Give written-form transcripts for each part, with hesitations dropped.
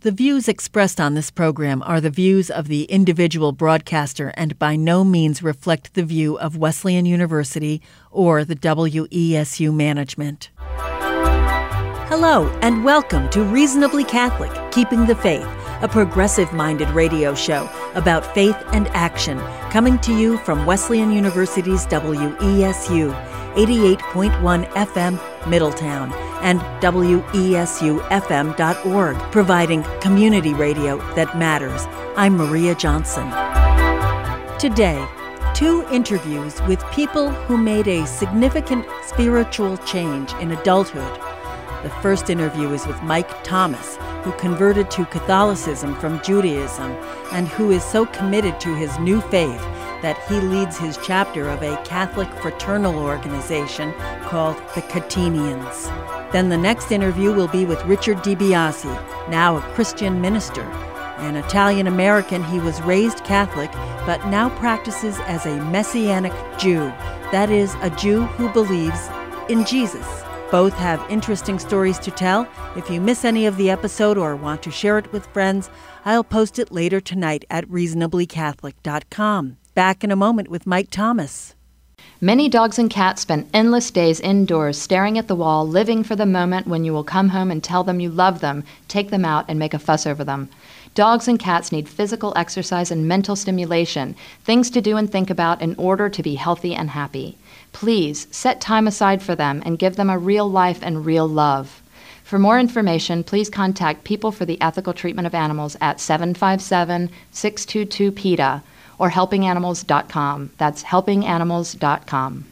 The views expressed on this program are the views of the individual broadcaster and by no means reflect the view of Wesleyan University or the WESU management. Hello and welcome to Reasonably Catholic, Keeping the Faith, a progressive-minded radio show about faith and action, coming to you from Wesleyan University's WESU, 88.1 FM, Middletown, and WESUFM.org, providing community radio that matters. I'm Maria Johnson. Today, 2 interviews with people who made a significant spiritual change in adulthood. The first interview is with Mike Thomas, who converted to Catholicism from Judaism and who is so committed to his new faith that he leads his chapter of a Catholic fraternal organization called the Catenians. Then the next interview will be with Richard DiBiase, now a Christian minister. An Italian-American, he was raised Catholic, but now practices as a Messianic Jew, that is, a Jew who believes in Jesus. Both have interesting stories to tell. If you miss any of the episode or want to share it with friends, I'll post it later tonight at reasonablycatholic.com. Back in a moment with Mike Thomas. Many dogs and cats spend endless days indoors staring at the wall, living for the moment when you will come home and tell them you love them, take them out, and make a fuss over them. Dogs and cats need physical exercise and mental stimulation, things to do and think about in order to be healthy and happy. Please set time aside for them and give them a real life and real love. For more information, please contact People for the Ethical Treatment of Animals at 757-622-PETA or helpinganimals.com. That's helpinganimals.com.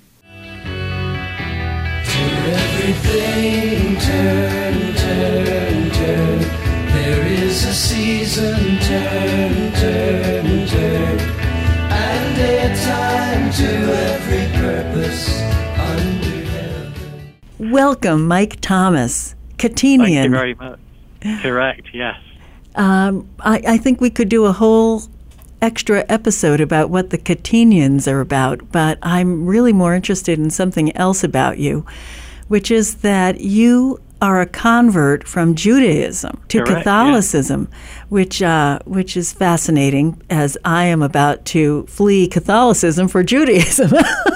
Turn everything, turn, turn, turn. There is a season, turn, turn, turn. And a time to every purpose under heaven. Welcome, Mike Thomas, Catenian. Thank you very much. Correct, yes. I think we could do a whole extra episode about what the Catenians are about, but I'm really more interested in something else about you, which is that you are a convert from Judaism to Correct, Catholicism, yeah. which is fascinating, as I am about to flee Catholicism for Judaism.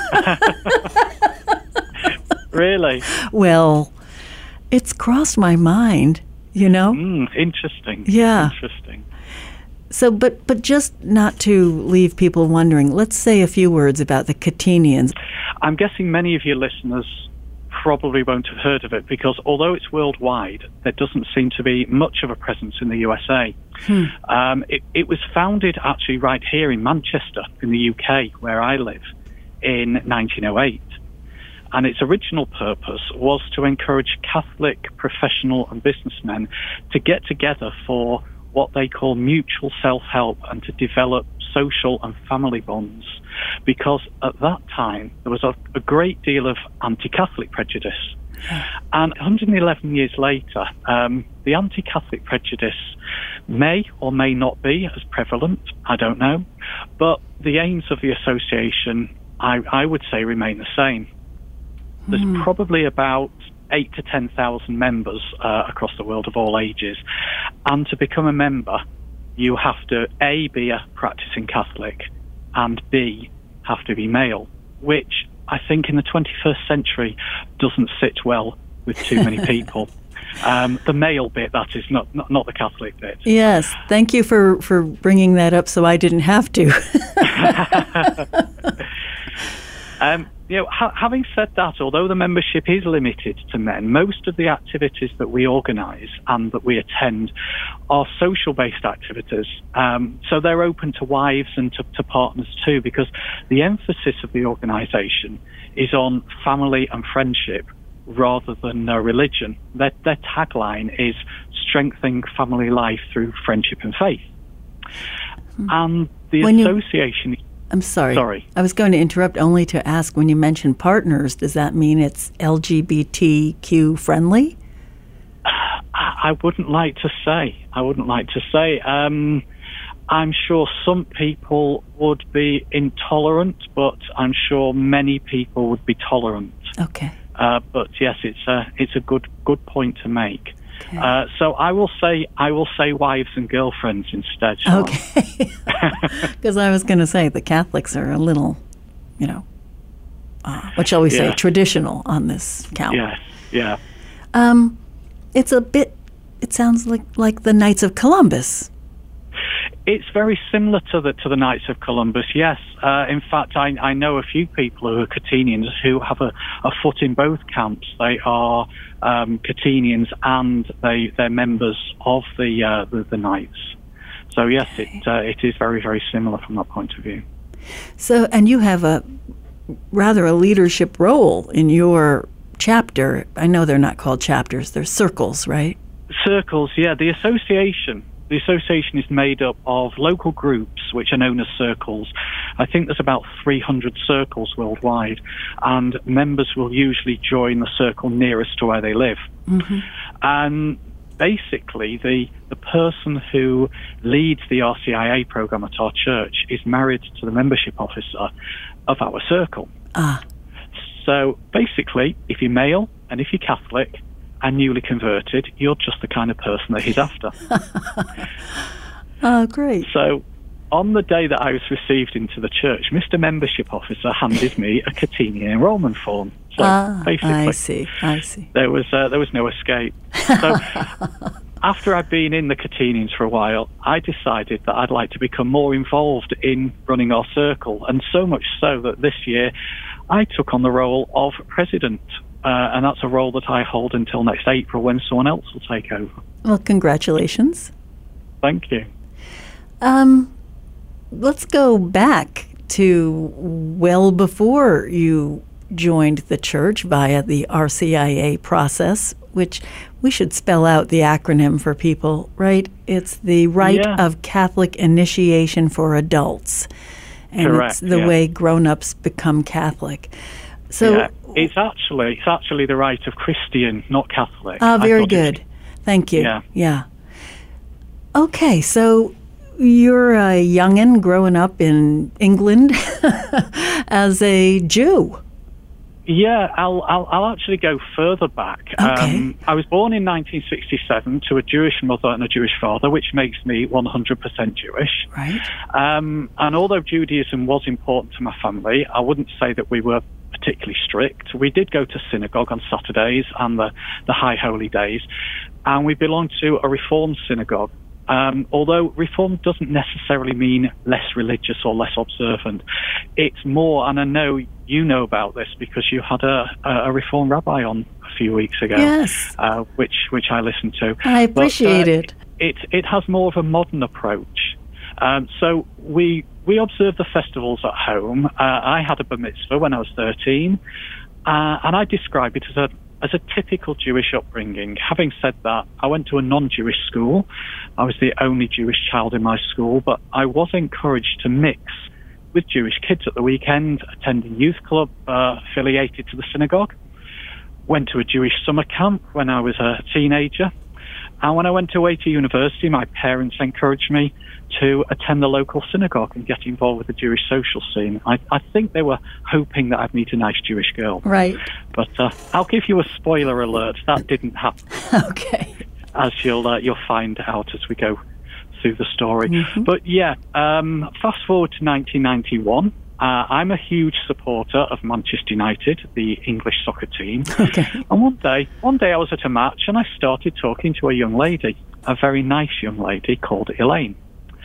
Really? Well, it's crossed my mind, you know? Interesting. Yeah. Interesting. So, but just not to leave people wondering, let's say a few words about the Catenians. I'm guessing many of your listeners probably won't have heard of it because although it's worldwide, there doesn't seem to be much of a presence in the USA. It was founded actually right here in Manchester in the UK, where I live, in 1908. And its original purpose was to encourage Catholic professional and businessmen to get together for what they call mutual self-help and to develop social and family bonds. Because at that time, there was a great deal of anti-Catholic prejudice. And 111 years later, the anti-Catholic prejudice may or may not be as prevalent, I don't know, but the aims of the association, I would say, remain the same. There's probably about 8,000 to 10,000 members across the world of all ages. And to become a member, you have to, A, be a practicing Catholic, and B, have to be male, which I think in the 21st century doesn't sit well with too many people. The male bit, that is, not the Catholic bit. Yes, thank you for bringing that up so I didn't have to. Having said that, although the membership is limited to men, most of the activities that we organise and that we attend are social-based activities. So they're open to wives and to partners too, because the emphasis of the organisation is on family and friendship rather than religion. Their tagline is strengthening family life through friendship and faith. And the association... I'm sorry. I was going to interrupt only to ask, when you mention partners, does that mean it's LGBTQ friendly? I wouldn't like to say. I'm sure some people would be intolerant, but I'm sure many people would be tolerant. Okay. But yes, it's a good point to make. Okay. So I will say wives and girlfriends instead. Okay. Because I was going to say the Catholics are a little, what shall we say, traditional on this count. Yes, yeah. It sounds like the Knights of Columbus. It's very similar to the Knights of Columbus, yes. In fact, I know a few people who are Catenians who have a foot in both camps. They are Catenians and they're members of the Knights. So yes, it is very, very similar from that point of view. So, and you have a leadership role in your chapter. I know they're not called chapters; they're circles, right? Circles, yeah. The association is made up of local groups, which are known as circles. I think there's about 300 circles worldwide, and members will usually join the circle nearest to where they live. Mm-hmm. And basically, the person who leads the RCIA program at our church is married to the membership officer of our circle. So basically, if you're male and if you're Catholic and newly converted, you're just the kind of person that he's after. Oh, great. So on the day that I was received into the church, Mr. Membership Officer handed me a Catenian enrollment form. So basically, I see. There was no escape. So after I'd been in the Catenians for a while, I decided that I'd like to become more involved in running our circle, and so much so that this year I took on the role of president. And that's a role that I hold until next April when someone else will take over. Well, congratulations. Thank you. Let's go back to well before you joined the church via the RCIA process, which we should spell out the acronym for people, right? It's the Rite of Catholic Initiation for Adults. And correct, it's the way grown-ups become Catholic. So it's actually the Rite of Christian, not Catholic. Very good. Thank you. Yeah. Okay, so you're a young'un growing up in England as a Jew. Yeah, I'll actually go further back. Okay. I was born in 1967 to a Jewish mother and a Jewish father, which makes me 100% Jewish. Right. And although Judaism was important to my family, I wouldn't say that we were particularly strict. We did go to synagogue on Saturdays and the high holy days, and we belonged to a Reformed synagogue. Although Reformed doesn't necessarily mean less religious or less observant, it's more, and I know you know about this because you had a Reformed rabbi on a few weeks ago, yes, which I listened to. I appreciate it. It has more of a modern approach. So we observe the festivals at home. I had a bar mitzvah when I was 13, and I describe it as a typical Jewish upbringing. Having said that, I went to a non-Jewish school. I was the only Jewish child in my school, but I was encouraged to mix with Jewish kids at the weekend, attending youth club affiliated to the synagogue. Went to a Jewish summer camp when I was a teenager. And when I went away to university, my parents encouraged me to attend the local synagogue and get involved with the Jewish social scene. I think they were hoping that I'd meet a nice Jewish girl. Right. But I'll give you a spoiler alert. That didn't happen. Okay. As you'll find out as we go through the story. Mm-hmm. But fast forward to 1991. I'm a huge supporter of Manchester United, the English soccer team. Okay. And one day I was at a match and I started talking to a young lady, a very nice young lady called Elaine.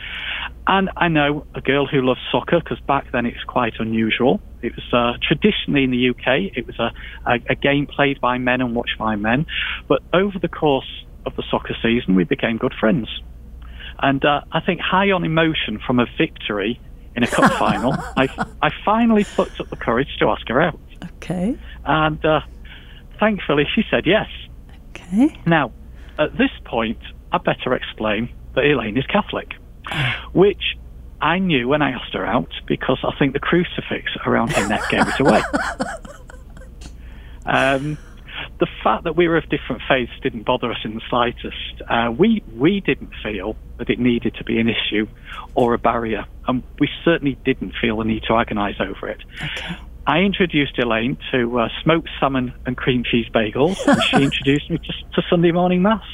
And I know a girl who loves soccer because back then it was quite unusual. It was traditionally in the UK, it was a game played by men and watched by men. But over the course of the soccer season, we became good friends. And I think high on emotion from a victory in a cup final, I finally plucked up the courage to ask her out. Okay. And thankfully she said yes. Okay. Now, at this point, I better explain that Elaine is Catholic, which I knew when I asked her out because I think the crucifix around her neck gave it away. The fact that we were of different faiths didn't bother us in the slightest. We didn't feel that it needed to be an issue or a barrier, and we certainly didn't feel the need to agonise over it. Okay. I introduced Elaine to smoked salmon and cream cheese bagels, and she introduced me to Sunday morning Mass.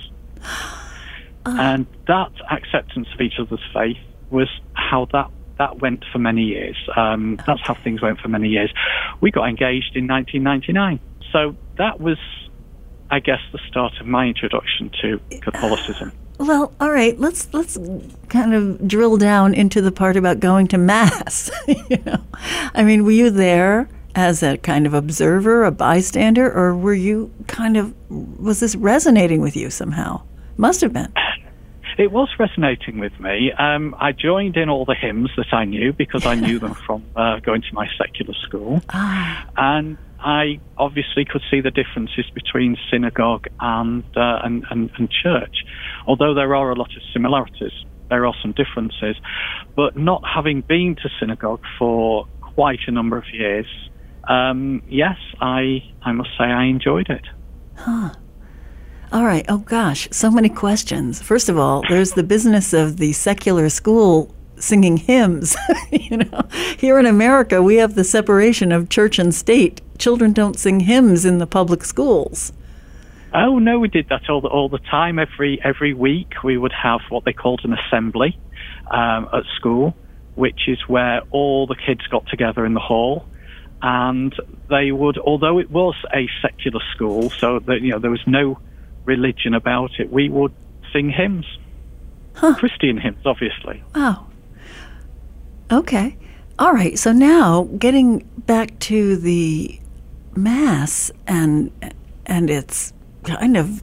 And that acceptance of each other's faith was how that went for many years. That's how things went for many years. We got engaged in 1999. So that was, I guess, the start of my introduction to Catholicism. Well, all right, let's kind of drill down into the part about going to Mass. I mean, were you there as a kind of observer, a bystander, or were you was this resonating with you somehow? Must have been. It was resonating with me. I joined in all the hymns that I knew because I knew them from going to my secular school. And I obviously could see the differences between synagogue and church. Although there are a lot of similarities, there are some differences. But not having been to synagogue for quite a number of years, yes, I must say I enjoyed it. Huh. All right. Oh, gosh, so many questions. First of all, there's the business of the secular school singing hymns. Here in America, we have the separation of church and state. Children don't sing hymns in the public schools. Oh, no, we did that all the time. Every week we would have what they called an assembly at school, which is where all the kids got together in the hall. And they would, although it was a secular school, so that, there was no religion about it, we would sing hymns. Christian hymns, obviously. Wow. Okay. All right. So now, getting back to the Mass and its kind of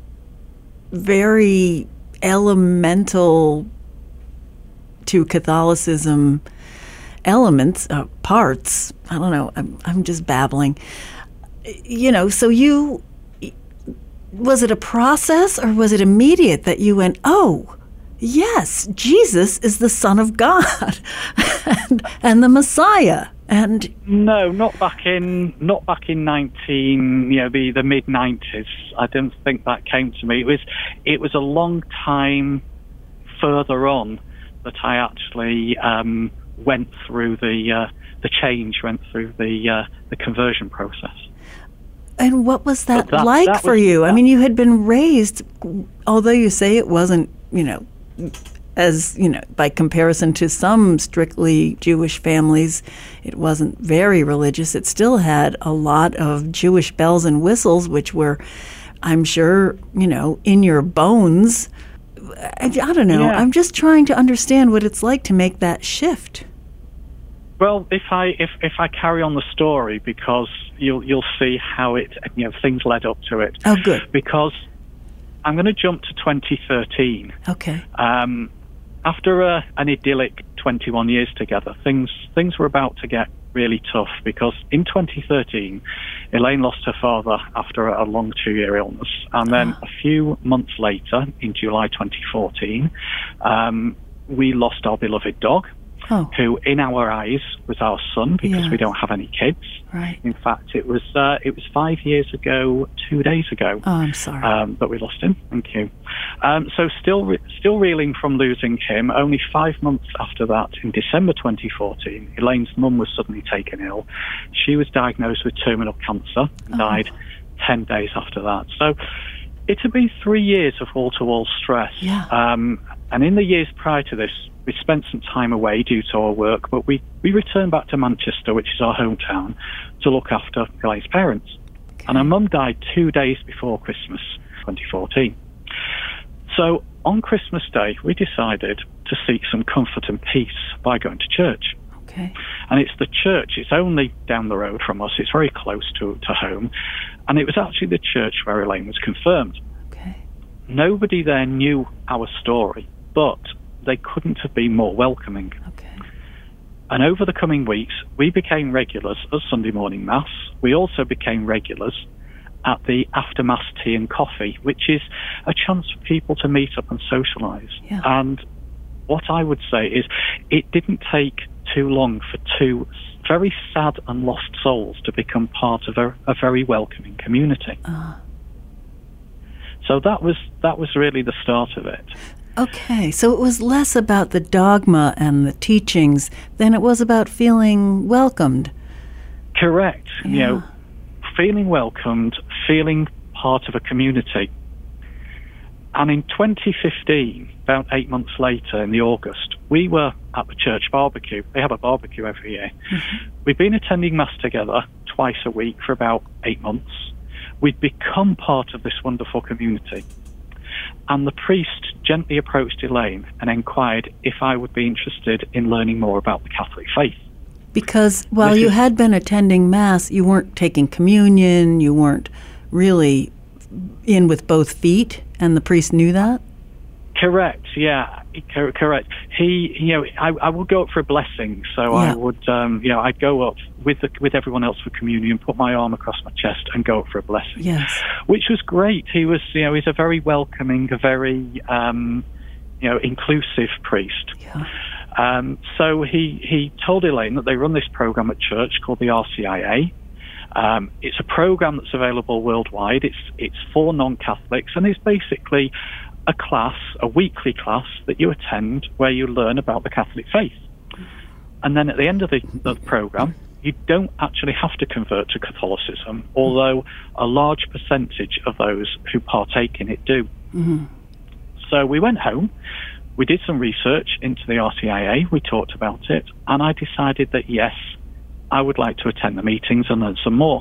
very elemental to Catholicism elements, parts. I don't know. I'm just babbling. So was it a process or was it immediate that you went, oh, yes, Jesus is the Son of God and the Messiah? And no, not back in the mid-90s. I don't think that came to me. It was a long time further on that I actually went through the change, went through the conversion process. And what was that like for you? I mean, you had been raised, although you say it wasn't, as, by comparison to some strictly Jewish families, it wasn't very religious. It still had a lot of Jewish bells and whistles, which were, I'm sure, in your bones. I don't know. Yeah. I'm just trying to understand what it's like to make that shift. Well, if I carry on the story, because you'll see how it, things led up to it. Oh, good. Because I'm going to jump to 2013. Okay. After an idyllic 21 years together, things were about to get really tough, because in 2013, Elaine lost her father after a long 2-year illness. And then a few months later, in July 2014, we lost our beloved dog. Who, in our eyes, was our son, because we don't have any kids. Right. In fact, it was 5 years ago, 2 days ago. Oh, I'm sorry. That we lost him. Thank you. So still reeling from losing him. Only 5 months after that, in December 2014, Elaine's mum was suddenly taken ill. She was diagnosed with terminal cancer and died 10 days after that. So it had been 3 years of wall-to-wall stress. Yeah. And in the years prior to this, we spent some time away due to our work, but we returned back to Manchester, which is our hometown, to look after Elaine's parents. Okay. And her mum died 2 days before Christmas 2014. So on Christmas Day, we decided to seek some comfort and peace by going to church. Okay. And it's the church, it's only down the road from us, it's very close to home, and it was actually the church where Elaine was confirmed. Okay. Nobody there knew our story, but they couldn't have been more welcoming. Okay. And over the coming weeks, we became regulars at Sunday morning Mass. We also became regulars at the after-Mass tea and coffee, which is a chance for people to meet up and socialise. Yeah. And what I would say is it didn't take too long for two very sad and lost souls to become part of a very welcoming community. So that was really the start of it. Okay, so it was less about the dogma and the teachings than it was about feeling welcomed. Correct. Yeah. Feeling welcomed, feeling part of a community. And in 2015, about 8 months later in the August, we were at the church barbecue. They have a barbecue every year. Mm-hmm. We'd been attending Mass together twice a week for about 8 months. We'd become part of this wonderful community. And the priest gently approached Elaine and inquired if I would be interested in learning more about the Catholic faith. Because while you had been attending Mass, you weren't taking communion, you weren't really in with both feet, and the priest knew that? Correct, yeah, correct. I would go up for a blessing, so I would, I'd go up with everyone else for communion, put my arm across my chest, and go up for a blessing. Yes, which was great. He was, he's a very welcoming, a very, inclusive priest. Yeah. So he told Elaine that they run this program at church called the RCIA. It's a program that's available worldwide. It's for non-Catholics, and it's basically a weekly class that you attend where you learn about the Catholic faith. And then at the end of the program, you don't actually have to convert to Catholicism, although a large percentage of those who partake in it do. Mm-hmm. So we went home, we did some research into the RCIA, we talked about it, and I decided that yes, I would like to attend the meetings and learn some more.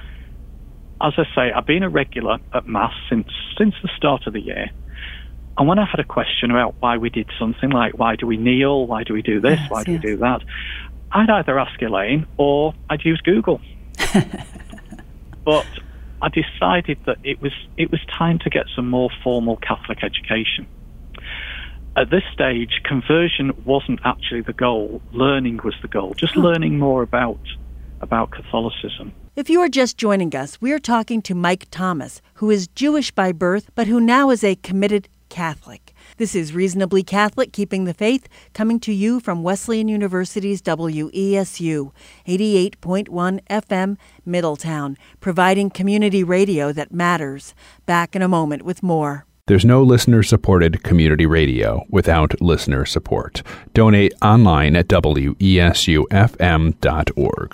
As I say, I've been a regular at Mass since the start of the year. And when I had a question about why we did something, like why do we kneel, why do we do this, why do we do that, I'd either ask Elaine or I'd use Google. But I decided that it was time to get some more formal Catholic education. At this stage, conversion wasn't actually the goal. Learning was the goal, just learning more about Catholicism. If you are just joining us, we are talking to Mike Thomas, who is Jewish by birth, but who now is a committed Catholic. This is Reasonably Catholic, Keeping the Faith, coming to you from Wesleyan University's WESU, 88.1 FM, Middletown, providing community radio that matters. Back in a moment with more. There's no listener-supported community radio without listener support. Donate online at wesufm.org.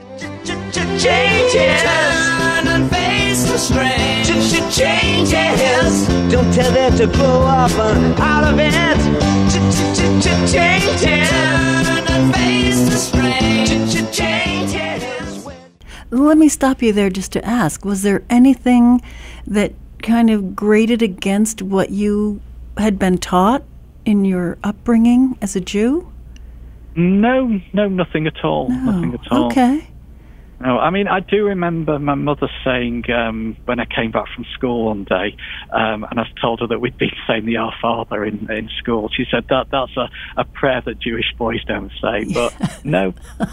Changes, turn and face the strain. Changes, don't tell them to blow up out of it. Changes, turn and face the strain. Changes. Let me stop you there just to ask, was there anything that kind of grated against what you had been taught in your upbringing as a Jew? No, nothing at all. No. Nothing at all. Okay. No, I mean, I do remember my mother saying when I came back from school one day, and I told her that we'd been saying the Our Father in school. She said that's a prayer that Jewish boys don't say, but no,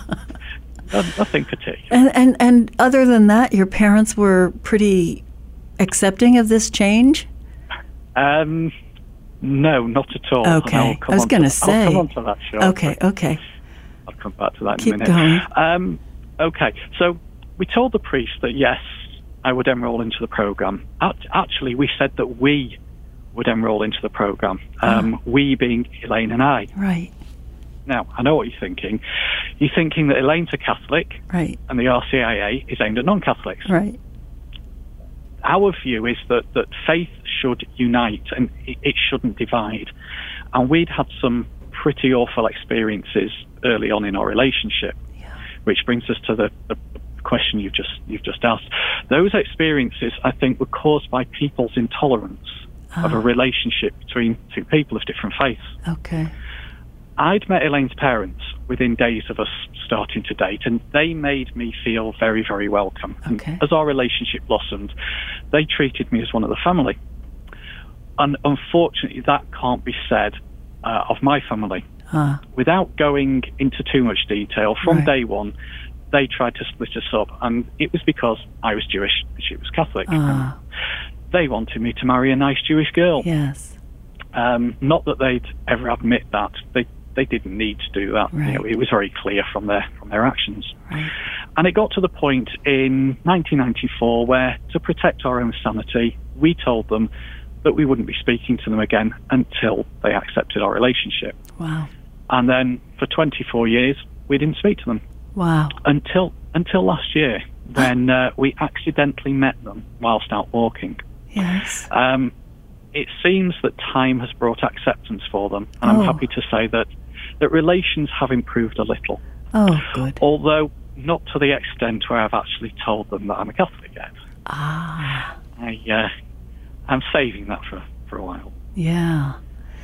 nothing particular. And other than that, your parents were pretty accepting of this change? No, not at all. Okay, I was going to say. I'll come on to that shortly. Okay. I'll come back to that Keep in a minute. Going. Okay, so we told the priest that yes, I would enroll into the program. Actually, we said that we would enroll into the program. We being Elaine and I. Right. Now, I know what you're thinking. You're thinking that Elaine's a Catholic, right, and the RCIA is aimed at non-Catholics. Right. Our view is that faith should unite and it shouldn't divide. And we'd had some pretty awful experiences early on in our relationship, which brings us to the question you've just asked. Those experiences, I think, were caused by people's intolerance of a relationship between two people of different faiths. Okay. I'd met Elaine's parents within days of us starting to date, and they made me feel very, very welcome. Okay. And as our relationship blossomed, they treated me as one of the family. And unfortunately, that can't be said of my family. Without going into too much detail, from day one, they tried to split us up, and it was because I was Jewish and she was Catholic. They wanted me to marry a nice Jewish girl. Yes. Not that they'd ever admit that. They didn't need to do that. Right. It was very clear from their actions. Right. And it got to the point in 1994 where, to protect our own sanity, we told them that we wouldn't be speaking to them again until they accepted our relationship. Wow. And then for 24 years, we didn't speak to them. Wow. Until last year, when we accidentally met them whilst out walking. Yes. it seems that time has brought acceptance for them, and I'm happy to say that relations have improved a little. Oh, good. Although not to the extent where I've actually told them that I'm a Catholic yet. Ah. I'm saving that for a while. Yeah.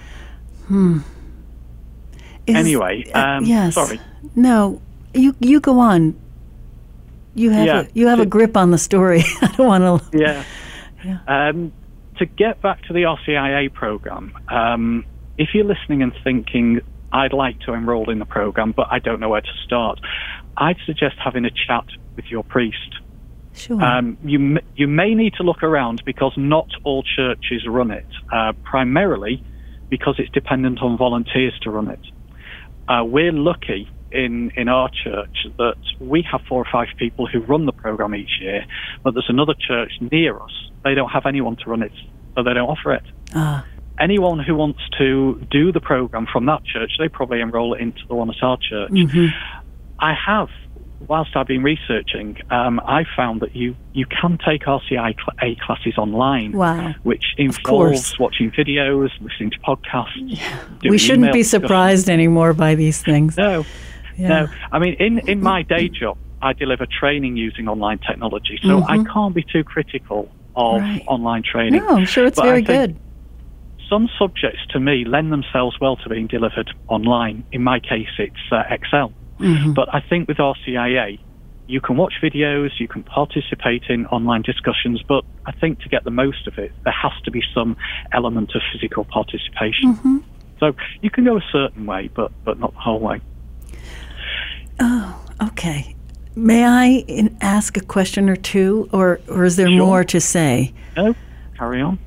Anyway, yes. Sorry. No, you go on. You have a grip on the story. I don't want to. Yeah. To get back to the RCIA program, if you're listening and thinking, I'd like to enroll in the program, but I don't know where to start, I'd suggest having a chat with your priest. Sure. You may need to look around because not all churches run it, primarily because it's dependent on volunteers to run it. We're lucky in our church that we have 4 or 5 people who run the program each year, but there's another church near us. They don't have anyone to run it, so they don't offer it. Anyone who wants to do the program from that church, they probably enroll into the one at our church. I have, whilst I've been researching, I found that you can take RCIA classes online, which involves watching videos, listening to podcasts. We shouldn't be surprised anymore by these things. No. I mean, in my day job, I deliver training using online technology, so I can't be too critical of online training. No, I'm sure it's very good. Some subjects, to me, lend themselves well to being delivered online. In my case, it's Excel. But I think with RCIA, you can watch videos, you can participate in online discussions, but I think to get the most of it, there has to be some element of physical participation. So you can go a certain way, but not the whole way. Oh, okay. May I ask a question or two, or is there more to say? No, carry on.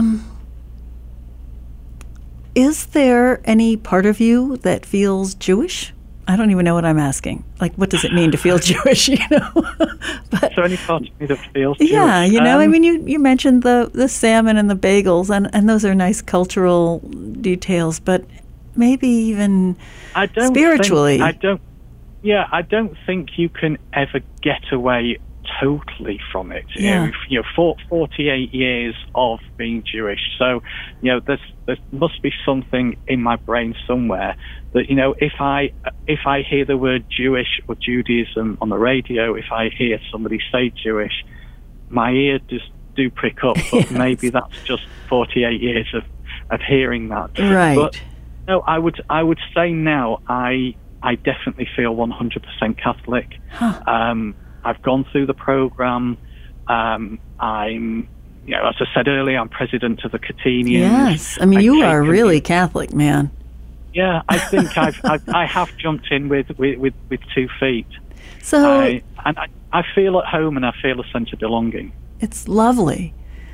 Is there any part of you that feels Jewish? I don't even know what I'm asking. Like, what does it mean to feel Jewish, But, is there any part of me that feels Jewish? Yeah, I mean, you mentioned the salmon and the bagels, and those are nice cultural details, but maybe even spiritually. I don't think you can ever get away totally from it. 48 years of being Jewish, so there must be something in my brain somewhere that if I hear the word Jewish or Judaism on the radio, if I hear somebody say Jewish, my ear just do prick up. But maybe that's just 48 years of hearing that. Right. But no, I would say now I definitely feel 100% Catholic. I've gone through the program. I'm, as I said earlier, I'm president of the Catenians. Yes, I mean, you are really Catholic, man. Yeah, I think I have jumped in with 2 feet. So, I feel at home and I feel a sense of belonging. It's lovely.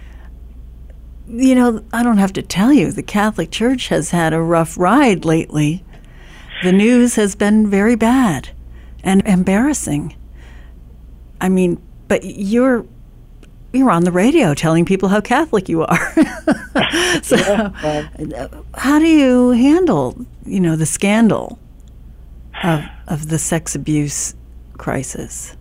I don't have to tell you, the Catholic Church has had a rough ride lately. The news has been very bad and embarrassing. I mean, but you're on the radio telling people how Catholic you are. So, how do you handle, the scandal of the sex abuse crisis?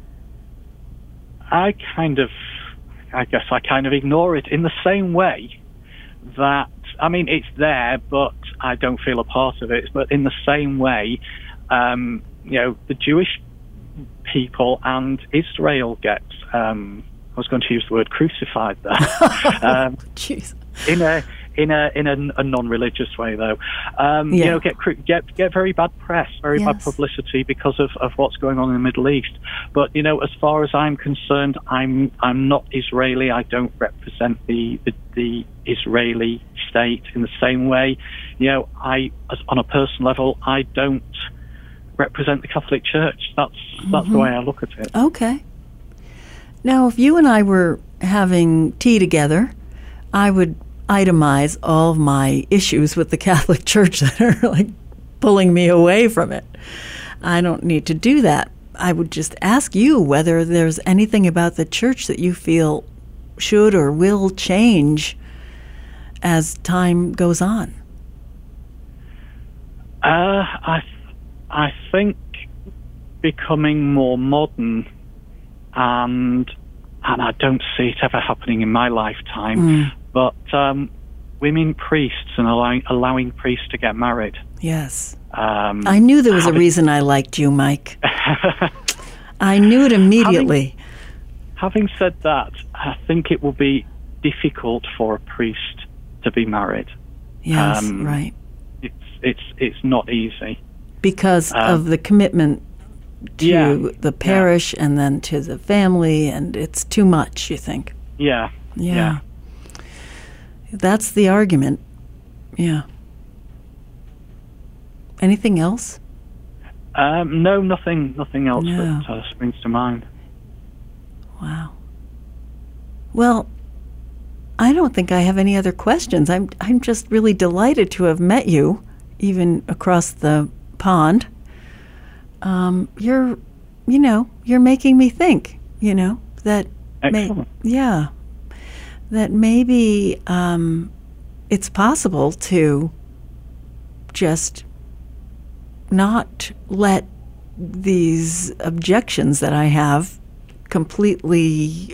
I guess I kind of ignore it in the same way that, I mean, it's there, but I don't feel a part of it. But in the same way, the Jewish people and Israel get, I was going to use the word crucified there. Jeez. In a non-religious way, though. Get very bad press, very bad publicity because of what's going on in the Middle East. But as far as I'm concerned, I'm not Israeli. I don't represent the Israeli state in the same way. On a personal level, I don't represent the Catholic Church. That's the way I look at it. Okay. Now, if you and I were having tea together, I would itemize all of my issues with the Catholic Church that are like pulling me away from it. I don't need to do that. I would just ask you whether there's anything about the church that you feel should or will change as time goes on. I think becoming more modern, and I don't see it ever happening in my lifetime, but women priests and allowing priests to get married. Yes. I knew there was a reason I liked you, Mike. I knew it immediately. Having said that, I think it will be difficult for a priest to be married. Yes, right. It's not easy. Because of the commitment to the parish and then to the family, and it's too much, you think? Yeah. That's the argument. Yeah. Anything else? No, nothing else that springs to mind. Wow. Well, I don't think I have any other questions. I'm just really delighted to have met you, even across the pond. You're making me think, that that maybe it's possible to just not let these objections that I have completely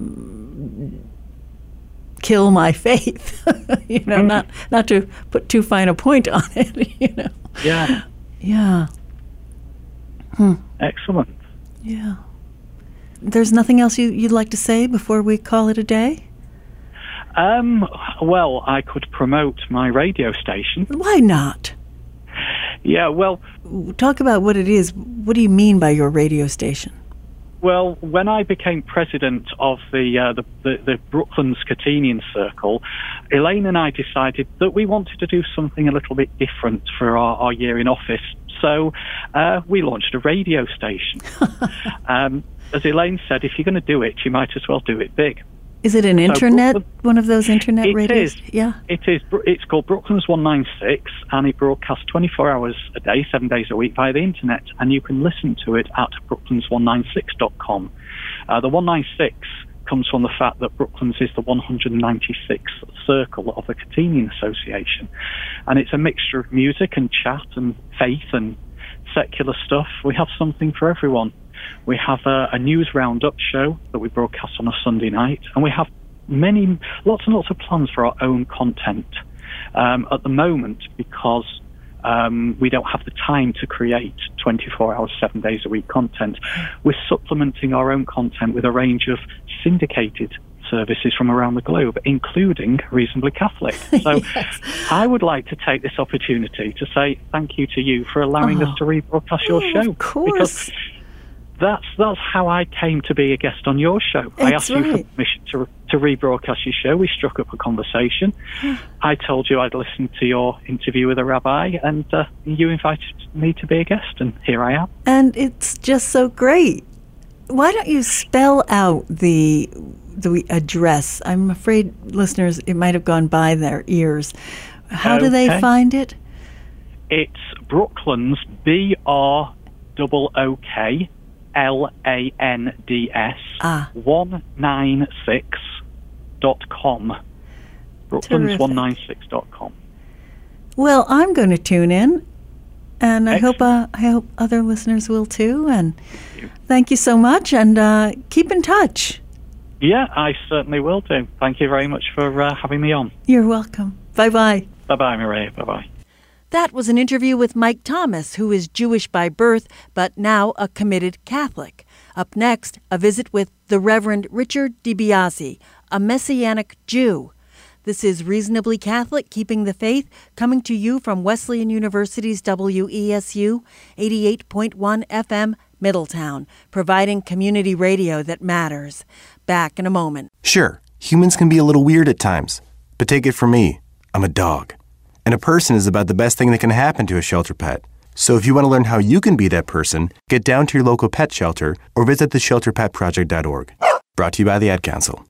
kill my faith. Not to put too fine a point on it. Yeah. Excellent. Yeah. There's nothing else you'd like to say before we call it a day? Well, I could promote my radio station. Why not? Yeah, well... Talk about what it is. What do you mean by your radio station? Well, when I became president of the Brooklands Catenian Circle, Elaine and I decided that we wanted to do something a little bit different for our year in office. So we launched a radio station. As Elaine said, if you're going to do it, you might as well do it big. Is it an internet, one of those internet radios? It is. Yeah. It is. It's called Brooklands 196, and it broadcasts 24 hours a day, 7 days a week via the internet, and you can listen to it at brooklands196.com. The 196 comes from the fact that Brooklands is the 196th circle of the Catenian Association, and it's a mixture of music and chat and faith and secular stuff. We have something for everyone. We have a news roundup show that we broadcast on a Sunday night, and we have lots and lots of plans for our own content. At the moment, because we don't have the time to create 24 hours, 7 days a week content, we're supplementing our own content with a range of syndicated services from around the globe, including Reasonably Catholic. So yes. I would like to take this opportunity to say thank you to you for allowing us to rebroadcast your show. Of course. Because that's how I came to be a guest on your show. I asked you for permission to rebroadcast your show. We struck up a conversation. I told you I'd listened to your interview with a rabbi, and you invited me to be a guest, and here I am. And it's just so great. Why don't you spell out the address? I'm afraid, listeners, it might have gone by their ears. How do they find it? It's Brooklands, BROOKLANDS 196.com. Brooklands196.com. Well, I'm going to tune in, and I hope other listeners will too. And thank you so much, and keep in touch. Yeah, I certainly will do. Thank you very much for having me on. You're welcome. Bye-bye. Bye-bye, Maria. Bye-bye. That was an interview with Mike Thomas, who is Jewish by birth, but now a committed Catholic. Up next, a visit with the Reverend Richard DiBiase, a Messianic Jew. This is Reasonably Catholic, Keeping the Faith, coming to you from Wesleyan University's WESU 88.1 FM, Middletown, providing community radio that matters. Back in a moment. Sure, humans can be a little weird at times, but take it from me, I'm a dog. And a person is about the best thing that can happen to a shelter pet. So if you want to learn how you can be that person, get down to your local pet shelter or visit theshelterpetproject.org. Brought to you by the Ad Council.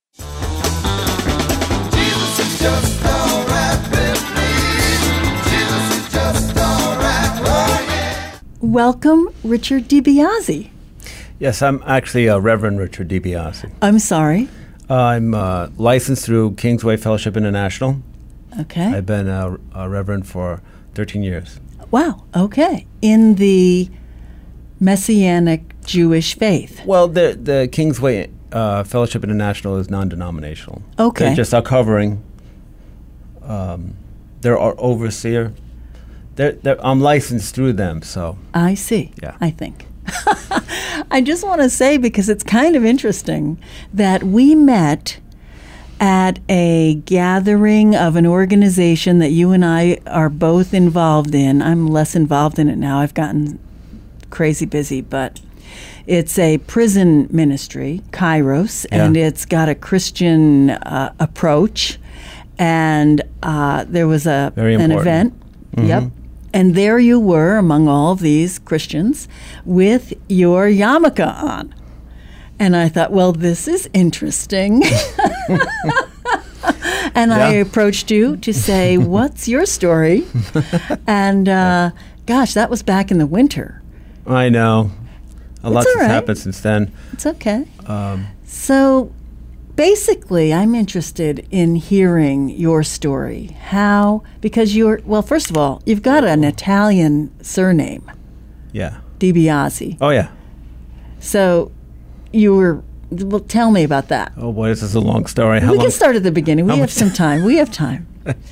Jesus is just all right with me. Jesus is just all right, oh yeah. Welcome, Richard DiBiase. Yes, I'm actually Reverend Richard DiBiase. I'm sorry. I'm licensed through Kingsway Fellowship International. Okay. I've been a reverend for 13 years. Wow, okay. In the Messianic Jewish faith. Well, the Kingsway Fellowship International is non-denominational. Okay. They're just covering They're our overseer. I'm licensed through them, so. I see. Yeah. I think. I just want to say, because it's kind of interesting, that we met at a gathering of an organization that you and I are both involved in. I'm less involved in it now. I've gotten crazy busy, but it's a prison ministry, Kairos, and it's got a Christian approach. And there was an event. Mm-hmm. Yep. And there you were among all of these Christians with your yarmulke on. And I thought, well, this is interesting. And I approached you to say, what's your story? And gosh, that was back in the winter. I know. A lot has all right. happened since then. It's okay. So basically, I'm interested in hearing your story. How? Because well, first of all, you've got an Italian surname, Yeah. DiBiase. Oh, yeah. So well, tell me about that. Oh, boy, this is a long story. We can start at the beginning. We have some time. We have time.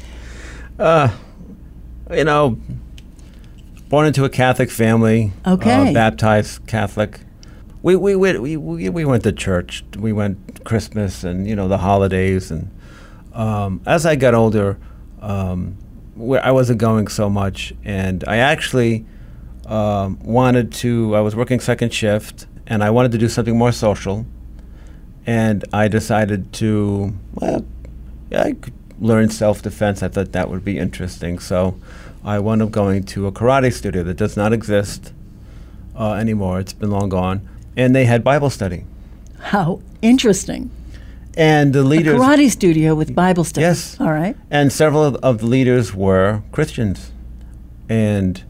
You know, born into a Catholic family. Okay. Baptized Catholic. We went to church. We went Christmas and, the holidays. And as I got older, I wasn't going so much. And I actually I was working second shift, and I wanted to do something more social. And I decided to, I could learn self-defense. I thought that would be interesting. So I wound up going to a karate studio that does not exist anymore. It's been long gone. And they had Bible study. How interesting. And the leaders... A karate studio with Bible study. Yes. All right. And several of the leaders were Christians. And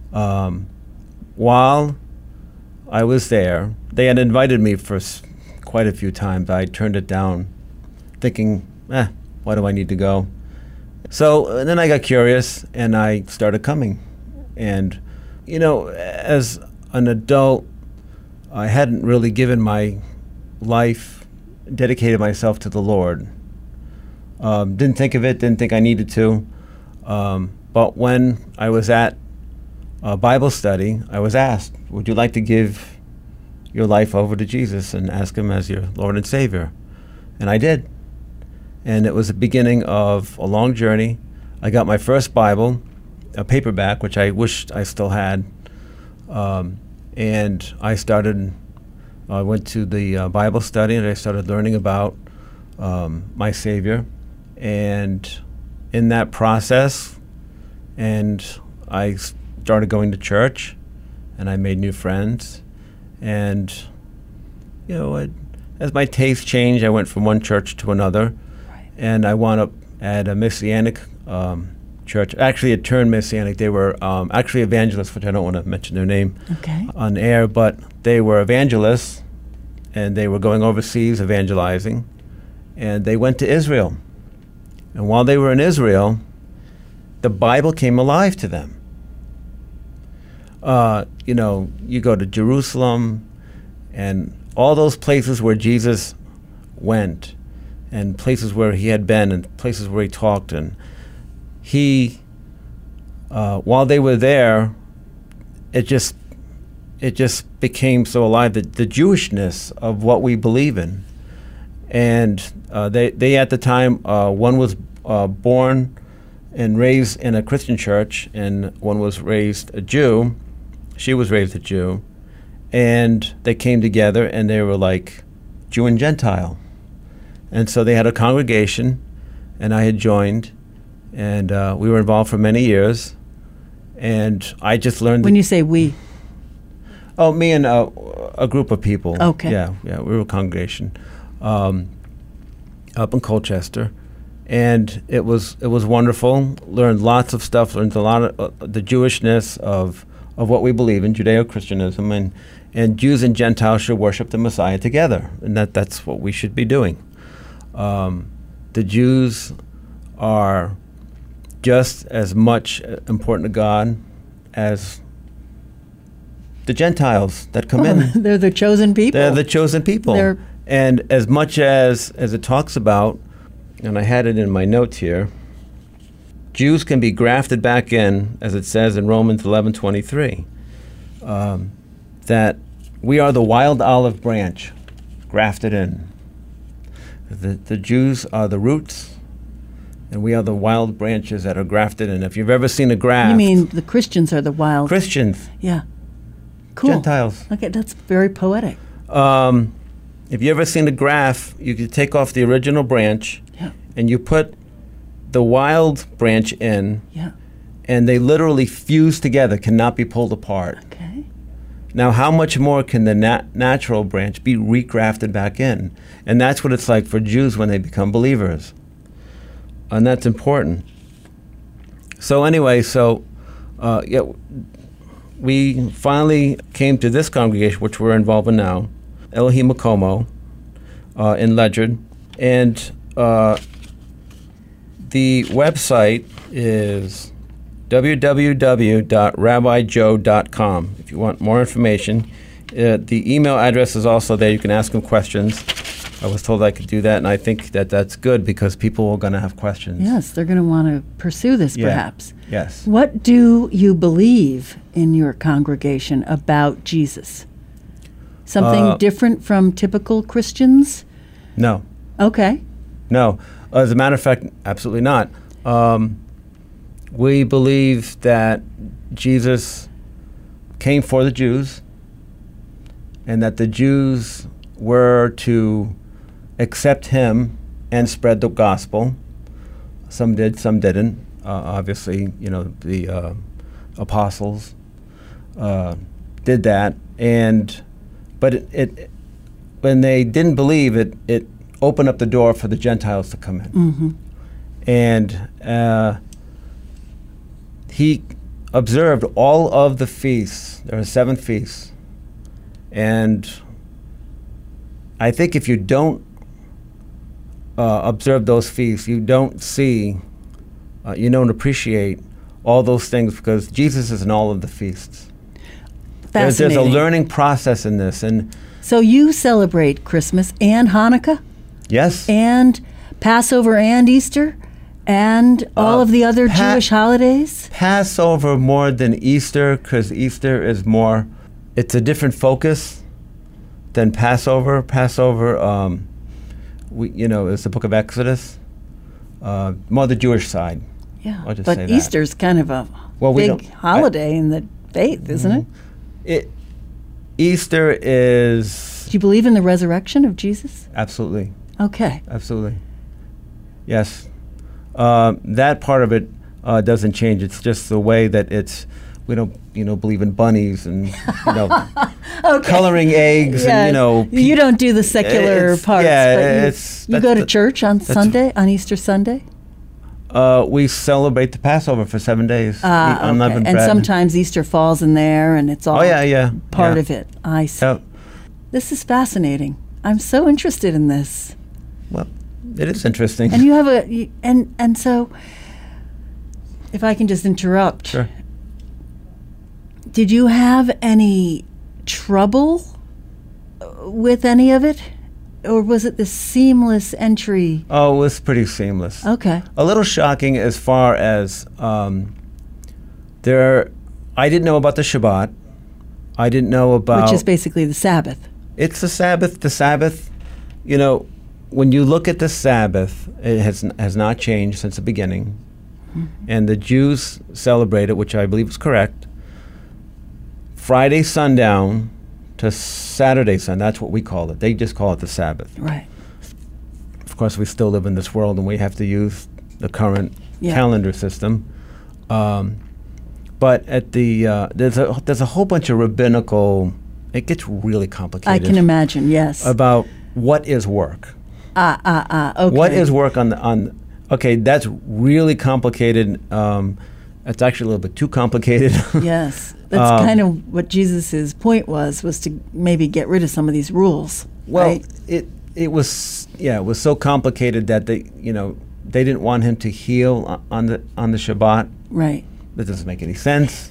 while I was there, they had invited me for quite a few times. I turned it down, thinking, why do I need to go? So then I got curious, and I started coming. And, as an adult, I hadn't really given my life, dedicated myself to the Lord. Didn't think of it, didn't think I needed to. But when I was at Bible study, I was asked, would you like to give your life over to Jesus and ask him as your Lord and Savior? And I did. And it was the beginning of a long journey. I got my first Bible, a paperback, which I wished I still had. And I went to the Bible study, and I started learning about my Savior. And in that process, and I started going to church, and I made new friends. And, as my taste changed, I went from one church to another. Right. And I wound up at a Messianic church. Actually, it turned Messianic. They were actually evangelists, which I don't want to mention their name on air, but they were evangelists, and they were going overseas evangelizing. And they went to Israel. And while they were in Israel, the Bible came alive to them. You go to Jerusalem and all those places where Jesus went, and places where he had been, and places where he talked, and he, while they were there, it just became so alive, the Jewishness of what we believe in. And they at the time, one was born and raised in a Christian church, and one was raised a Jew. She was raised a Jew. And they came together, and they were like Jew and Gentile. And so they had a congregation, and I had joined, and we were involved for many years. And I just learned... When you say we? Oh, me and a group of people. Okay. Yeah, we were a congregation up in Colchester. And it was wonderful. Learned lots of stuff, learned a lot of the Jewishness of what we believe in, Judeo-Christianism, and Jews and Gentiles should worship the Messiah together, and that's what we should be doing. The Jews are just as much important to God as the Gentiles that come in. They're the chosen people. They're the chosen people. And as much as it talks about, and I had it in my notes here, Jews can be grafted back in, as it says in Romans 11:23, that we are the wild olive branch grafted in. The Jews are the roots, and we are the wild branches that are grafted in. If you've ever seen a graft... You mean the Christians are the wild... Christians. Yeah. Cool. Gentiles. Okay, that's very poetic. If you ever seen a graph, you could take off the original branch, Yeah. and you put the wild branch in, Yeah. and they literally fuse together, cannot be pulled apart. Okay. Now, how much more can the natural branch be regrafted back in? And that's what it's like for Jews when they become believers. And that's important. So anyway, we finally came to this congregation, which we're involved in now, Elohim Makomo, in Ledyard. And the website is www.rabbijoe.com. If you want more information, the email address is also there. You can ask them questions. I was told I could do that, and I think that that's good because people are going to have questions. Yes, they're going to want to pursue this, Yeah. perhaps. Yes. What do you believe in your congregation about Jesus? Something different from typical Christians? No. Okay. No. As a matter of fact, absolutely not. We believe that Jesus came for the Jews and that the Jews were to accept him and spread the gospel. Some did, some didn't. Obviously, the apostles did that. But it when they didn't believe it opened up the door for the Gentiles to come in. Mm-hmm. And he observed all of the feasts. There are 7 feasts. And I think if you don't observe those feasts, you don't see, you don't appreciate all those things because Jesus is in all of the feasts. There's a Fascinating. learning process in this. And So you celebrate Christmas and Hanukkah yes. and Passover and Easter and all of the other Jewish holidays? Passover more than Easter because Easter is more, it's a different focus than Passover. Passover, it's the book of Exodus, more the Jewish side. Yeah, I'll just say but that. Easter's kind of a Well, we big don't- holiday in the faith, isn't it? Easter is Do you believe in the resurrection of Jesus? absolutely, Okay. absolutely, yes. That part of it doesn't change. It's just the way that we don't, believe in bunnies and coloring eggs Yeah, and you don't do the secular it's- parts, yeah, but it's- you that's go to the- church on Sunday, on Easter Sunday? we celebrate the Passover for 7 days. Eat Okay. unleavened And bread. sometimes Easter falls in there, and it's all part yeah. of it. I see. Yeah. This is fascinating. I'm so interested in this. Well, it is interesting. And you have and so, if I can just interrupt, Sure. did you have any trouble with any of it, or was it the seamless entry? Oh, it was pretty seamless. Okay. A little shocking as far as I didn't know about the Shabbat. I didn't know about... Which is basically the Sabbath. It's the Sabbath. The Sabbath, when you look at the Sabbath, it has not changed since the beginning. Mm-hmm. And the Jews celebrate it, which I believe is correct. Friday sundown to Saturday sun, that's what we call it. They just call it the Sabbath. Right. Of course, we still live in this world, and we have to use the current Yeah. calendar system. But at the there's a whole bunch of rabbinical. It gets really complicated. I can imagine, yes. About what is work. Okay. What is work on? Okay, that's really complicated. It's actually a little bit too complicated. Yes. That's kind of what Jesus' point was to maybe get rid of some of these rules. Well, right? it was so complicated that they didn't want him to heal on the Shabbat. Right. That doesn't make any sense.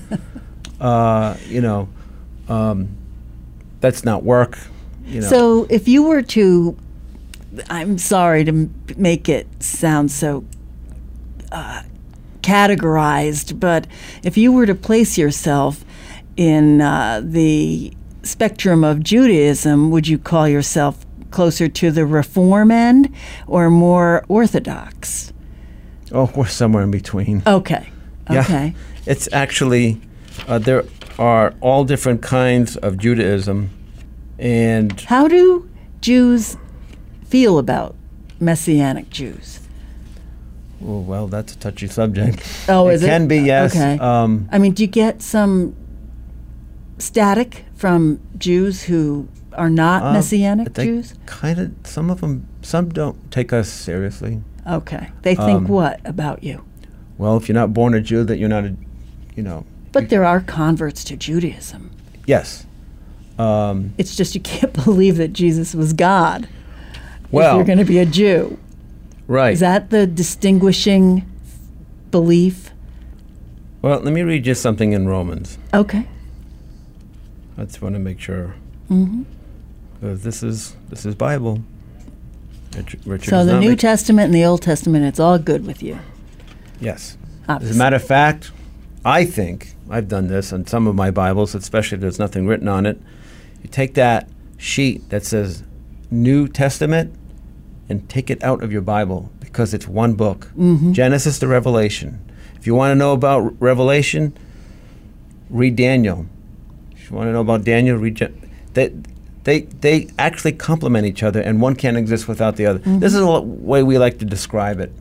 That's not work. So if you were to, I'm sorry to make it sound so categorized, but if you were to place yourself in the spectrum of Judaism, would you call yourself closer to the Reform end or more Orthodox? Oh, we're somewhere in between. Okay. Okay. Yeah. It's actually, there are all different kinds of Judaism. And How do Jews feel about Messianic Jews? oh, well, that's a touchy subject. Oh, is it? It can be, yes. Okay. I mean, do you get some static from Jews who are not Messianic they Jews? Kind of, some don't take us seriously. Okay. They think what about you? Well, if you're not born a Jew, that you're not But there are converts to Judaism. yes. It's just you can't believe that Jesus was God if Well, you're going to be a Jew. right. Is that the distinguishing belief? Well, let me read you something in Romans. Okay. I just want to make sure. Mm-hmm. This is Bible. Richard So is the not New make- Testament and the Old Testament, it's all good with you. Yes. As Obviously. a matter of fact, I think I've done this on some of my Bibles, especially if there's nothing written on it. You take that sheet that says New Testament and take it out of your Bible because it's one book, Genesis to Revelation. If you want to know about Revelation, read Daniel. If you want to know about Daniel, read they actually complement each other, and one can't exist without the other. This is the way we like to describe it.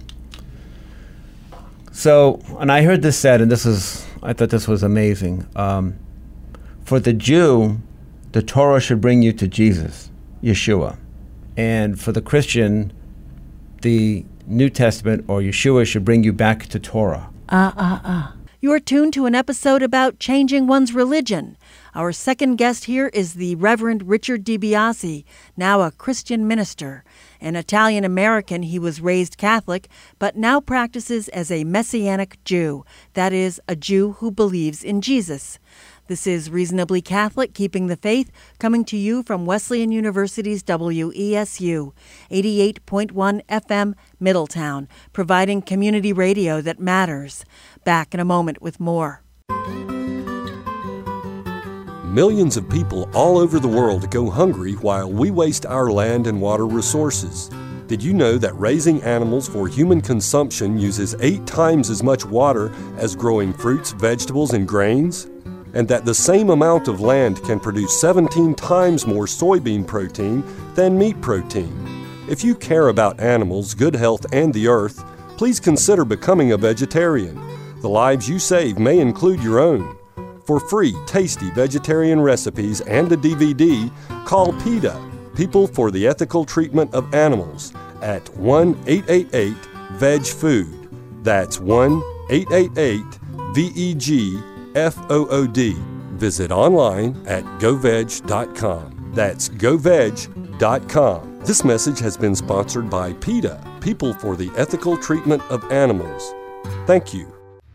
So, and I heard this said, and I thought this was amazing. For the Jew, the Torah should bring you to Jesus, Yeshua. And for the Christian, the New Testament or Yeshua should bring you back to Torah. You are tuned to an episode about changing one's religion. Our second guest here is the Reverend Richard DiBiase, now a Christian minister. An Italian-American, he was raised Catholic, but now practices as a Messianic Jew, that is, a Jew who believes in Jesus. This is Reasonably Catholic, Keeping the Faith, coming to you from Wesleyan University's WESU, 88.1 FM, Middletown, providing community radio that matters. Back in a moment with more. Millions of people all over the world go hungry while we waste our land and water resources. Did you know that raising animals for human consumption uses 8 times as much water as growing fruits, vegetables, and grains? And that the same amount of land can produce 17 times more soybean protein than meat protein? If you care about animals, good health, and the earth, please consider becoming a vegetarian. The lives you save may include your own. For free, tasty vegetarian recipes and a DVD, call PETA, People for the Ethical Treatment of Animals, at 1-888-VEG-FOOD. That's 1-888-VEG-FOOD. Visit online at goveg.com. That's goveg.com. This message has been sponsored by PETA, People for the Ethical Treatment of Animals. Thank you.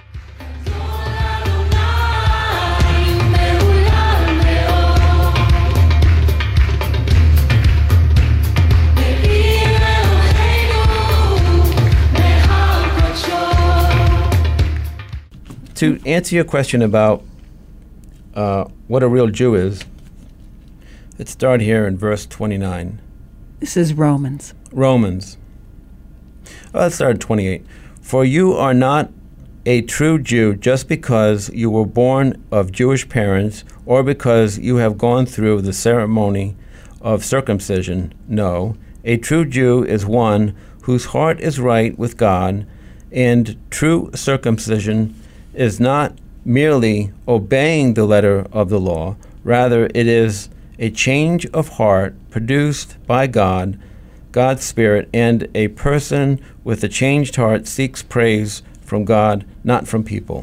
To answer your question about what a real Jew is, let's start here in verse 29. This is Romans. Romans. Let's start at 28. For you are not a true Jew just because you were born of Jewish parents or because you have gone through the ceremony of circumcision. No, a true Jew is one whose heart is right with God, and true circumcision is not merely obeying the letter of the law. Rather, it is a change of heart produced by God, God's Spirit, and a person with a changed heart seeks praise from God, not from people.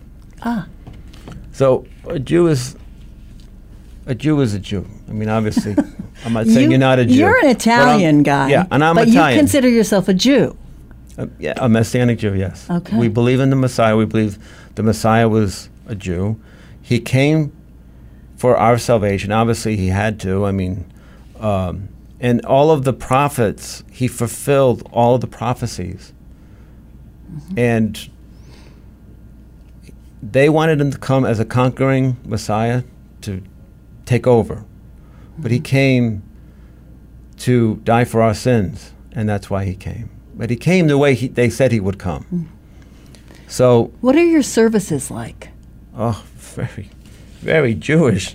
So a Jew is a Jew. I mean, obviously, I'm not saying you're not a Jew. You're an Italian guy. Yeah, and I'm but Italian. You consider yourself a Jew. Yeah, a Messianic Jew, yes. Okay. We believe in the Messiah. We believe the Messiah was a Jew. He came for our salvation. Obviously, he had to. I mean, and all of the prophets, he fulfilled all of the prophecies. Mm-hmm. And they wanted him to come as a conquering Messiah to take over. But he came to die for our sins, and that's why he came. But he came the way they said he would come. So, what are your services like? oh, very, very Jewish.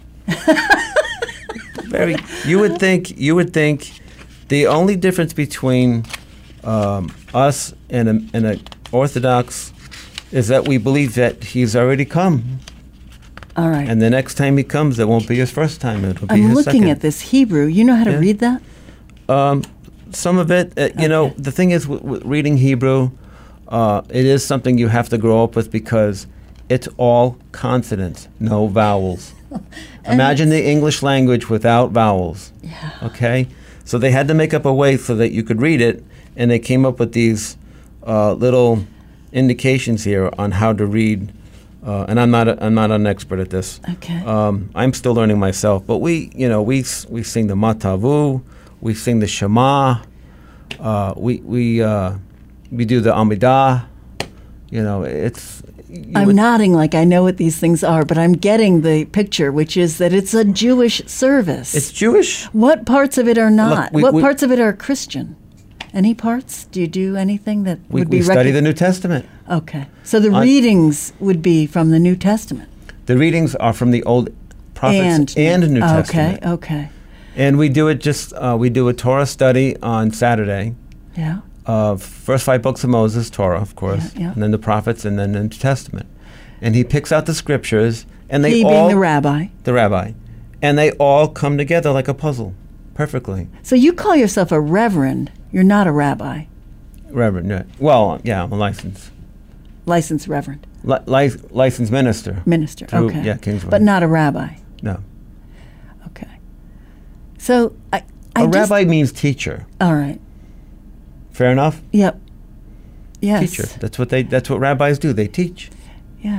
Very. You would think the only difference between us and a Orthodox is that we believe that he's already come. All right. And the next time he comes, it won't be his first time. It'll be I'm his looking second. at this Hebrew. You know how to Yeah. read that? Some of it, you know, the thing is with reading Hebrew, it is something you have to grow up with because it's all consonants, no vowels. Imagine the English language without vowels. Yeah. Okay? So they had to make up a way so that you could read it, and they came up with these little indications here on how to read. And I'm not an expert at this. Okay. I'm still learning myself. But we sing the Matavu, we sing the Shema, we do the Amidah. You know, it's. I'm nodding like I know what these things are, but I'm getting the picture, which is that it's a Jewish service. It's Jewish. What parts of it are not? Look, what parts of it are Christian? Any parts? Do you do anything that would be we study the New Testament. Okay. So the readings would be from the New Testament. The readings are from the Old Prophets and New Testament. Okay. And we do it we do a Torah study on Saturday. Yeah. First 5 books of Moses, Torah, of course, Yeah. and then the prophets, and then the New Testament. And he picks out the scriptures, and they He all being the rabbi. the rabbi, and they all come together like a puzzle, perfectly. So you call yourself a reverend. You're not a rabbi. Reverend, yeah. Well, yeah, I'm a licensed Reverend. licensed minister. Minister. Through- Okay. yeah, Kingsway. But not a rabbi. No, Okay. So I a just- rabbi means teacher. All right. Fair enough. Yep. Yes. Teacher. That's what rabbis do. They teach. Yeah.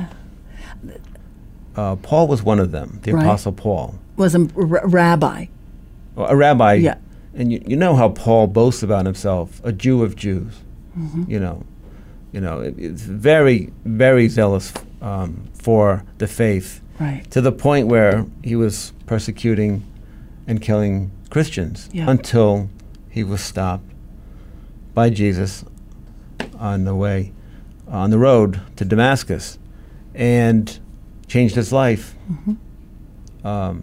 Paul was one of them. The Right. Apostle Paul. Was a rabbi. Well, a rabbi. Yeah. And you know how Paul boasts about himself, a Jew of Jews. Mm-hmm. You know, it's very, very zealous for the faith. Right. To the point where he was persecuting and killing Christians Yeah. until he was stopped by Jesus on the road to Damascus, and changed his life. Mm-hmm.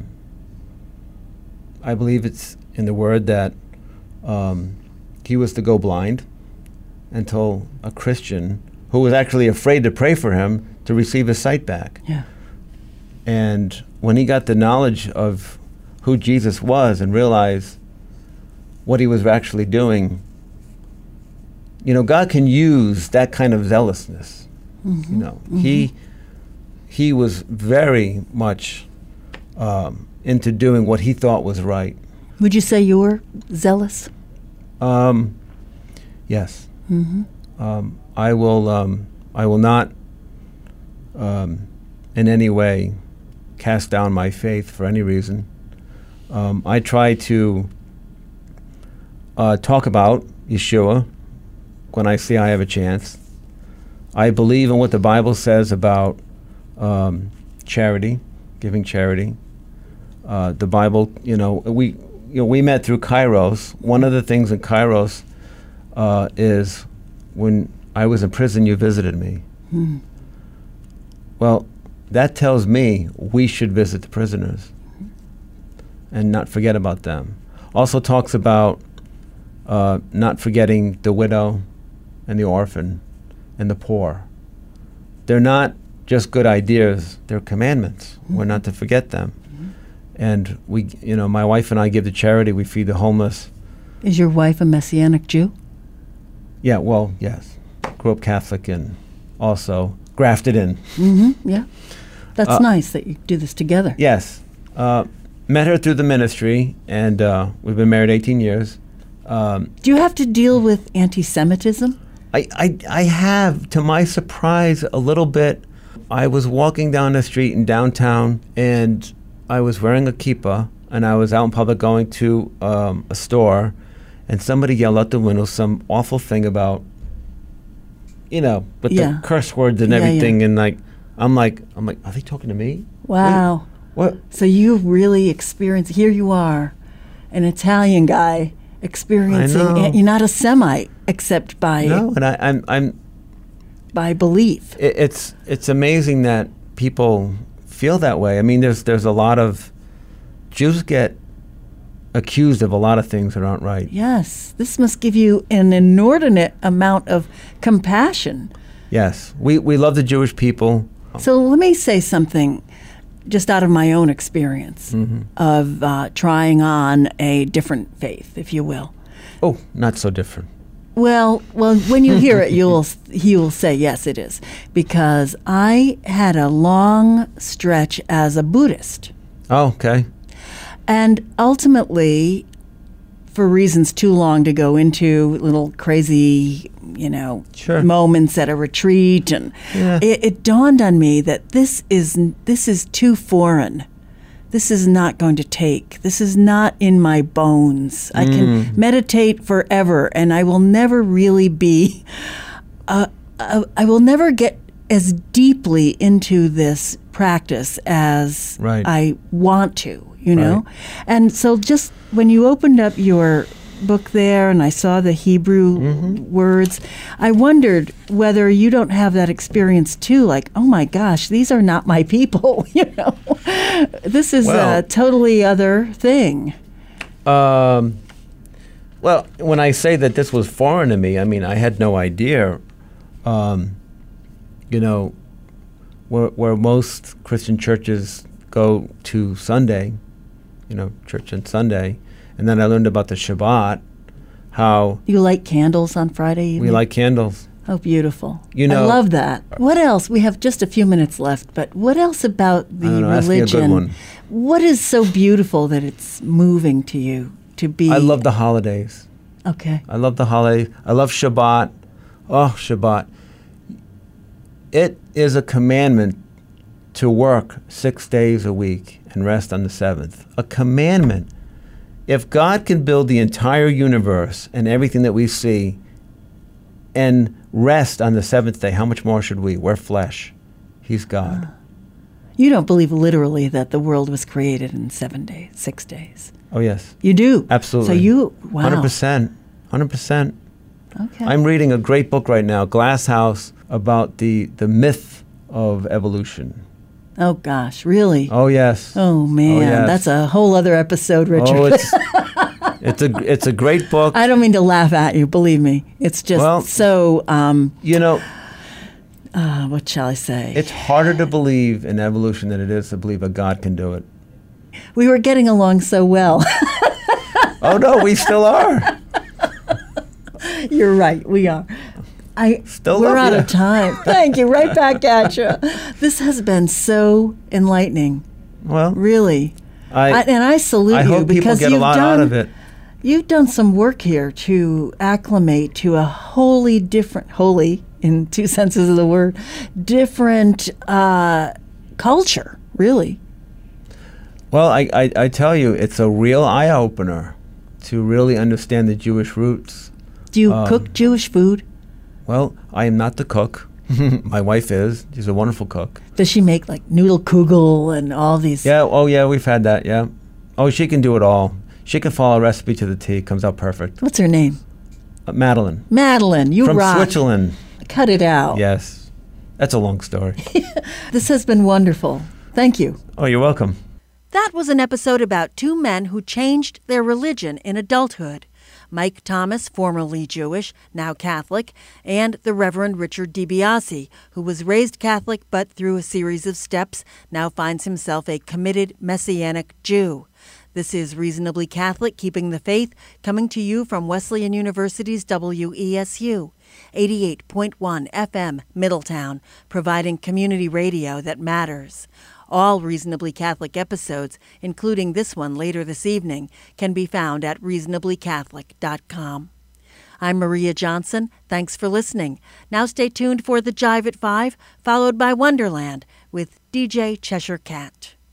I believe it's in the Word that he was to go blind until a Christian who was actually afraid to pray for him to receive his sight back. Yeah. And when he got the knowledge of who Jesus was and realized what he was actually doing, you know, God can use that kind of zealousness. Mm-hmm. You know, he was very much into doing what he thought was right. Would you say you were zealous? Yes. Mm-hmm. I will not in any way cast down my faith for any reason. I try to talk about Yeshua when I see I have a chance. I believe in what the Bible says about charity, giving charity. The Bible, we met through Kairos. One of the things in Kairos is when I was in prison, you visited me. Mm. Well, that tells me we should visit the prisoners and not forget about them. Also talks about not forgetting the widow and the orphan and the poor. They're not just good ideas, they're commandments. Mm-hmm. We're not to forget them. Mm-hmm. And we, my wife and I give to charity, we feed the homeless. Is your wife a Messianic Jew? Yeah, well, yes. Grew up Catholic and also grafted in. Mm-hmm, yeah. That's nice that you do this together. Yes. Met her through the ministry, and we've been married 18 years. Do you have to deal with anti-Semitism? I have, to my surprise, a little bit. I was walking down the street in downtown, and I was wearing a kippah, and I was out in public going to a store, and somebody yelled out the window some awful thing about, with the curse words and everything, and I'm like, are they talking to me? Wow. Wait, what? So you really experience, here you are, an Italian guy experiencing, I know. you're not a Semite except by No, and I'm by belief. it's amazing that people feel that way. I mean, there's a lot of Jews get accused of a lot of things that aren't right. Yes, this must give you an inordinate amount of compassion. Yes, we love the Jewish people. So let me say something just out of my own experience of trying on a different faith, if you will. Oh, not so different. Well, when you hear it, you'll say, yes, it is. Because I had a long stretch as a Buddhist. Oh, okay. And ultimately, for reasons too long to go into, little crazy, Sure. moments at a retreat, and Yeah. it dawned on me that this is too foreign. This is not going to take. This is not in my bones. I can meditate forever, and I will never really be. I will never get as deeply into this practice as Right. I want to. Right. And so just when you opened up your book there and I saw the Hebrew words, I wondered whether you don't have that experience too, like, oh my gosh, these are not my people, This is Well- a totally other thing. Well, when I say that this was foreign to me, I mean, I had no idea, where most Christian churches go to Sunday, church on Sunday, and then I learned about the Shabbat, how You light candles on Friday evening? we light candles. Oh, beautiful. You know- I love that. What else? We have just a few minutes left, but what else about the I don't know, ask me a good religion? one. What is so beautiful that it's moving to you to be? I love the holidays. Okay. I love the holiday. I love Shabbat. Oh, Shabbat. It is a commandment to work 6 days a week and rest on the seventh. A commandment. If God can build the entire universe and everything that we see and rest on the seventh day, how much more should we? We're flesh. He's God. You don't believe literally that the world was created in 7 days, 6 days. Oh, yes. You do? Absolutely. So you, wow. 100%. 100%. Okay. I'm reading a great book right now, Glass House, about the myth of evolution. Oh, gosh, really? Oh, yes. Oh, man. yes. That's a whole other episode, Richard. Oh, it's a great book. I don't mean to laugh at you, believe me. It's just Well, so, what shall I say? It's harder to believe in evolution than it is to believe a God can do it. We were getting along so well. Oh, no, we still are. You're right, we are. Still we're love out ya. of time. Thank you. Right back at you. This has been so enlightening, Well, really. I And I salute I you hope people because get a you've lot done, out of it. You've done some work here to acclimate to a wholly different, wholly in two senses of the word, different culture, really. Well, I tell you, it's a real eye-opener to really understand the Jewish roots. Do you cook Jewish food? Well, I am not the cook. My wife is. She's a wonderful cook. Does she make like noodle kugel and all these? Yeah, oh yeah, we've had that, yeah. Oh, she can do it all. She can follow a recipe to the T. Comes out perfect. What's her name? Madeline. Madeline, you From rock. Switzerland. Cut it out. Yes. That's a long story. This has been wonderful. Thank you. Oh, you're welcome. That was an episode about two men who changed their religion in adulthood. Mike Thomas, formerly Jewish, now Catholic, and the Reverend Richard DiBiase, who was raised Catholic but through a series of steps now finds himself a committed Messianic Jew. This is Reasonably Catholic, Keeping the Faith, coming to you from Wesleyan University's WESU, 88.1 FM, Middletown, providing community radio that matters. All Reasonably Catholic episodes, including this one later this evening, can be found at reasonablycatholic.com. I'm Maria Johnson. Thanks for listening. Now stay tuned for the Jive at 5, followed by Wonderland with DJ Cheshire Cat.